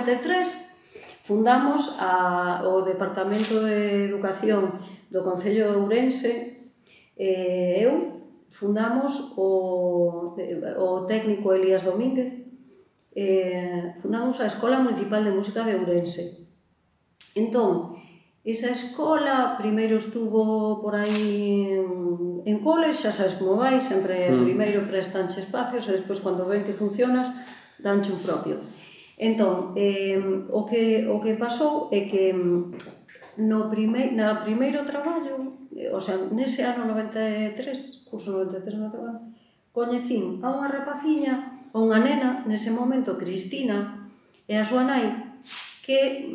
93 fundamos o Departamento de Educación do Concello de Ourense, eu fundamos o técnico Elías Domínguez, fundamos a Escola Municipal de Música de Ourense. Entón, esa escola primeiro estuvo por aí en coles, xa sabes como vai, sempre primeiro prestanche espacios e despois cando ven que funcionas, danche un propio. Entón, o que pasou é que no primeiro traballo, o sea, nese ano 93, curso 93, coñecín a unha rapaciña, a unha nena, nese momento, Cristina, e a súa nai, que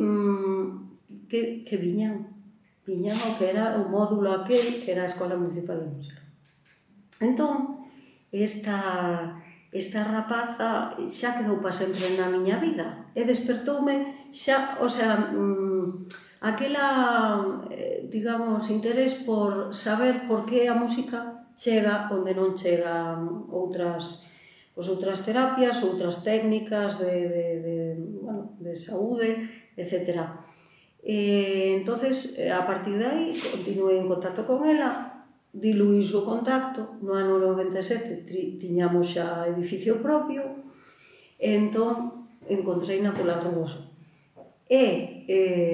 viñan ao que era o módulo aquel, que era a Escola Municipal de Música. Entón, esta rapaza xa quedou para sempre na miña vida e despertoume xa, o sea, aquela, digamos, interés por saber por que a música chega onde non chegan outras terapias, outras técnicas de saúde, etc. Entonces, a partir de aí, continuei en contacto con ela, diluíse o contacto, no ano 97 tiñamos xa edificio propio, e entón encontreina pola rúa. E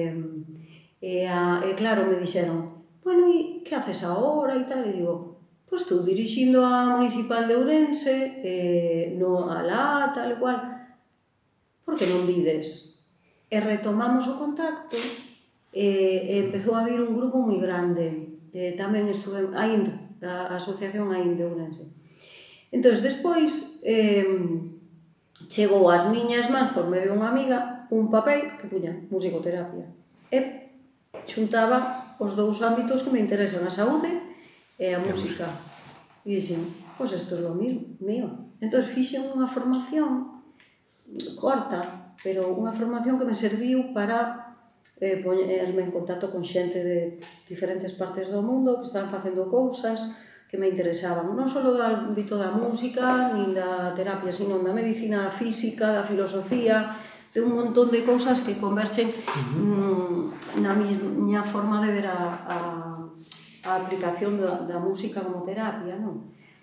claro, me dixeron, bueno, e que haces agora e tal? E digo, pois estou dirixindo a Municipal de Ourense, alá, tal e cual, por que non vides? E retomamos o contacto e empezou a vir un grupo moi grande. Tamén estuve, aínda, a asociación aínda Ourense. Entón, despois, chegou ás miñas mans, por medio dunha amiga, un papel que puña musicoterapia. E xuntaba os dous ámbitos que me interesan, a saúde e a música. E dixen, pois isto é lo mío. Entón, fixen unha formación corta, pero unha formación que me serviu para poñerme en contacto con xente de diferentes partes do mundo que están facendo cousas que me interesaban, non só do ámbito da música, nin da terapia, sino da medicina física, da filosofía, de un montón de cousas que converxen na miña forma de ver a aplicación da música como terapia, non?